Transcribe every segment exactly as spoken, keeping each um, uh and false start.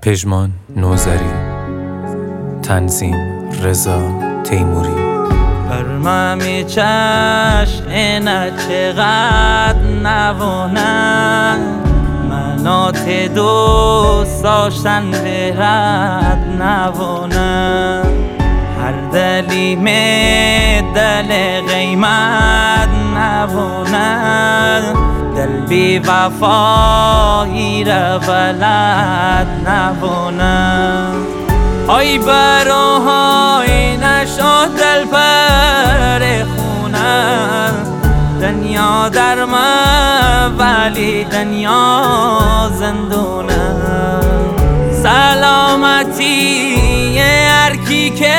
پژمان نوذری، تنظیم رضا تیموری. برممی چشم اینا چقدر نوانن، منات دوست داشتن برد نوانن. هر دلی می دل قیمت نوانن، دل بی وفایی را بلد نوانن. آی براهای نشد دل پر خونم، دنیا در من ولی دنیا زندونم. سلامتی هر کی که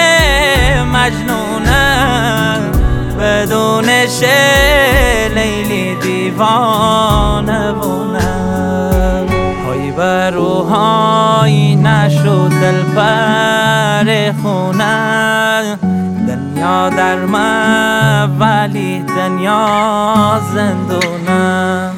مجنونم، بدونش لیلی دیوانه بونم. های بر روهای نشد دل پر خونم، دنیا در من ولی دنیا زندونم.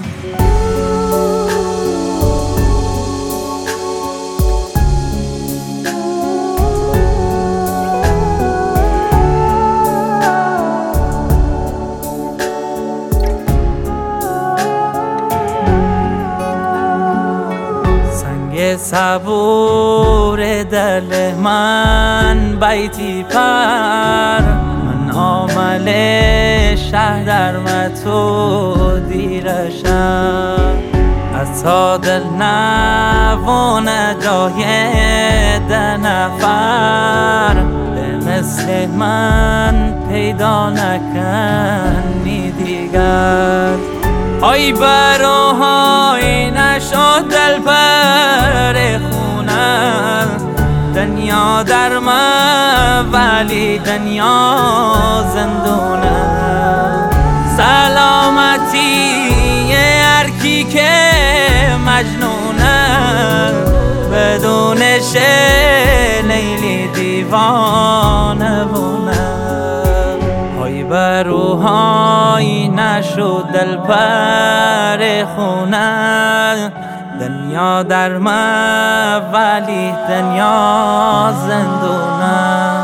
صبور دل من بیتی پر، من عامل شهر در متو دیرشم. از تا دل نوان جای ده نفر، به مثل من پیدا نکنی دیگر. آی براهای نشد دل پر خونم، دنیا در من ولی دنیا زندونم. سلامتی هر کی که مجنونم، بدونش لیلی دیوانه بونم. های بر روهای نشد دل پر خونم، دنیا در من ولی دنیا زندونم.